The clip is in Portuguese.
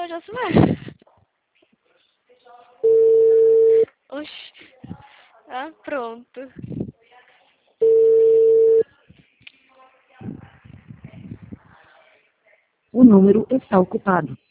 Josué. Oxi. Ah, pronto. O número está ocupado.